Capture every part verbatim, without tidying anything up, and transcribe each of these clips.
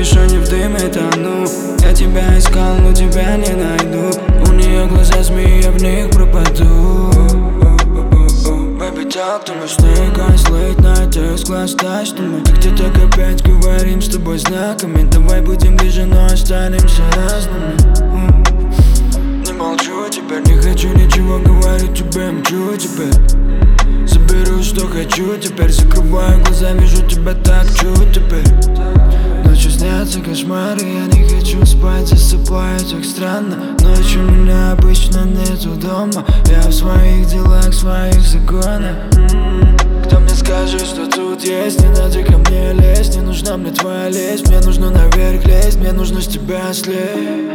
капюшоне в дыме тону. Я тебя искал, но тебя не найду. У нее глаза змеи, я в них пропаду. Baby, talk to me, snake eyes, late night, text, glass, touch to me. Где так опять говорим с тобой знаками. Давай будем ближе, но останемся разными. Не молчу теперь, не хочу ничего говорить тебе, мчу теперь. Заберу, что хочу теперь, закрываю глаза, вижу тебя так, чуть теперь. Ночью снятся кошмары, я не хочу спать, засыпаю так странно. Ночью меня обычно нету дома, я в своих делах, в своих законах. Кто мне скажет, что тут есть, не надо ко мне лезть. Не нужна мне твоя лесть, мне нужно наверх лезть, мне нужно с тебя слезть.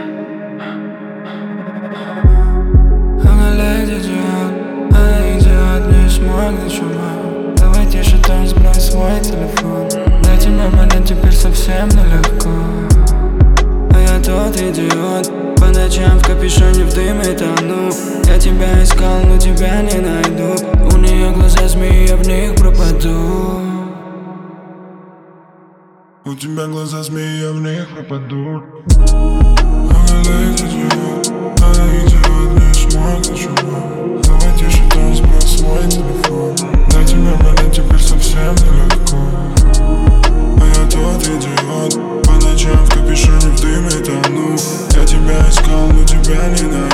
Она леди идиот, она идиот, не смог ничего. Давай тише там, сбрось свой телефон. Для тебя момент теперь совсем нелегко. А я тот идиот, по ночам в капюшоне в дыме тону. Я тебя искал, но тебя не найду. У нее глаза змеи, я в них пропаду. У тебя глаза змеи, я в них пропаду. Она леди идиот, она идиот, не смог ничего. Давай тише там, сбрось свой телефон. Для тебя момент теперь совсем нелегко. А я тот идиот, по ночам в капюшоне в дыме тону. Я тебя искал, но тебя не найду.